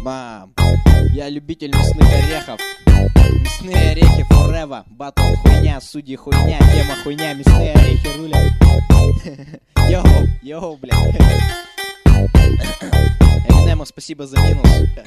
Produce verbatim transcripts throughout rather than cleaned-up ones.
Мам, я любитель мясных орехов. Мясные орехи forever. Батл хуйня, судьи хуйня, тема хуйня, мясные орехи рулят. Йоу, йоу, блядь. Эминему спасибо за минус.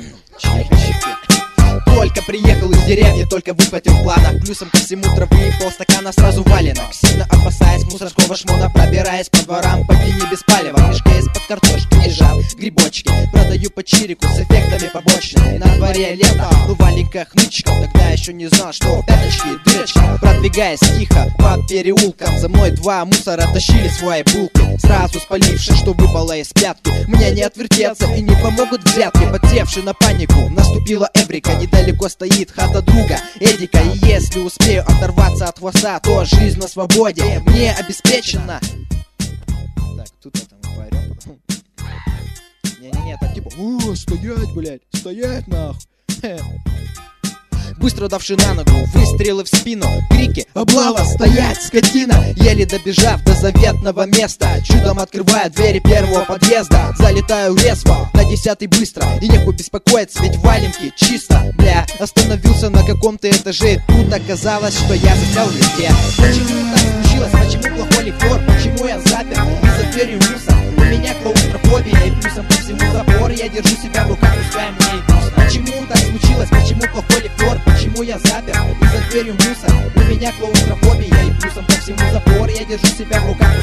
Только приехал из деревни, только выхватил в планах. Плюсом ко всему травы и полстакана сразу валенок. Сильно опасаясь мусорского шмона, пробираясь по дворам, по пине без палева. В мешке из-под картошки лежат грибочки. Продаю по чирику с эффектами побочными. На дворе лето, ну валенькая хнычка. Тогда еще не знал, что в пяточке дырочка. Продвигаясь тихо по переулкам, за мной два мусора тащили свои булки. Сразу спаливши, что выпало из пятки. Мне не отвертеться и не помогут взятки. Подсевши на панику, наступила эврика. Недалеко стоит хата друга Эдика. И если успею оторваться от хвоста, то жизнь на свободе мне обеспечена. Так, тут это мы поорем потом. Не-не-не, так типа: о, стоять, блядь, стоять нахуй. Быстро давши на ногу, выстрелы в спину, крики: облава, стоять, скотина! Еле добежав до заветного места, чудом открываю двери первого подъезда. Залетаю резво, на десятый быстро, и нехуй беспокоиться, ведь валенки чисто. Бля, остановился на каком-то этаже, тут оказалось, что я застрял в лифте. Почему так случилось, почему плохой лифтер, почему я запер и за дверью мусор? У меня клаустрофобия и плюсом ко всему запор. Я держу себя в руках, пускай мне и грустно. Почему так случилось, почему плохой лифтер, почему я запер и за дверью мусор? У меня клаустрофобия и плюсом ко всему запор. Я держу себя в руках,